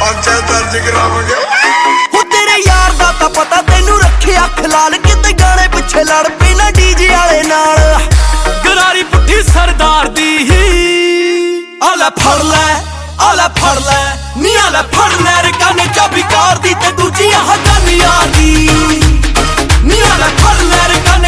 परचा दर्ज करावांगे। हो तेरे यार दा तां पता तैनू रखे अख लाल किते गाने पिछे लड़ पई ना डीजे वाले नाल गरारी पुट्ठी सरदार दी आले फड़ लै नी आले फड़ लै रकाने चाबी कार दी ते दूजी आह गन यार दी नी आले फड़ लै रकाने